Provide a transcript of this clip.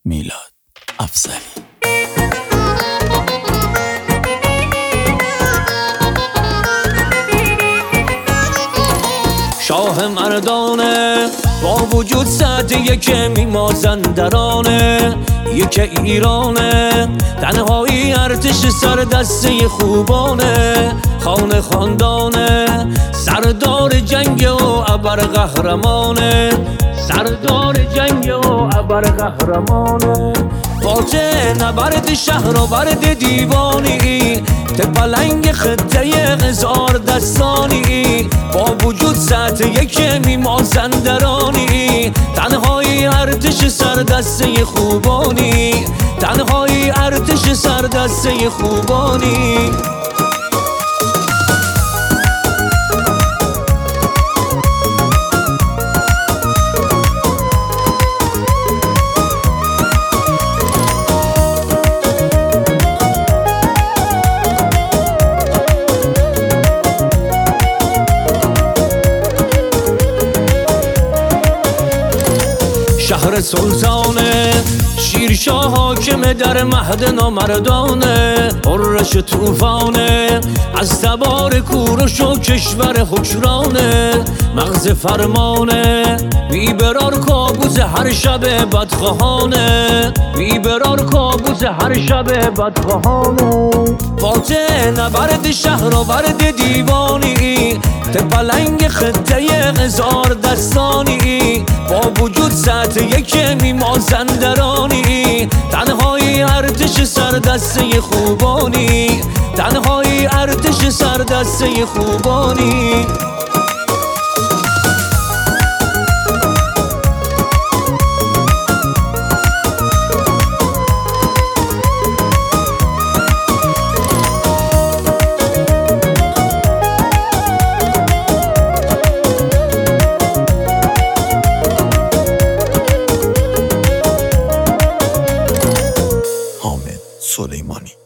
میلاد افضلی. شاه مردانه با وجود سطح یک مازندرانه، یک ایرانه، تنهایی ارتش سر دسته خوبانه، خانه خاندانه، سردار جنگ و ابر قهرمانه، سردار جنگ و ابر قهرمانه، فاتح نبرد شهرآورد دیوانی، پلنگ خطه هزار دستانی، با وجود سطح یک مازندرانی، تنهایی ارتش سر دسته خوبانی، تنهایی ارتش سر دسته خوبانی. شهر سلطانه، شیرشاه حاکم در مهد نامردانه، قرش طوفانه، از تبار کوروش و کشور حکرانه، مغز فرمانه، بیبرار کابوس هر شب بدخواهانه، بیبرار کابوس هر شب بدخواهانه، فاتح نبرد شهرآورد دیوانی، پلنگ خطه هزار دستانی، با وجود سطح یک مازندرانی، تنهایی ارتش سر دسته خوبانی، تنهایی ارتش سر دسته خوبانی. حامد سلیمانی.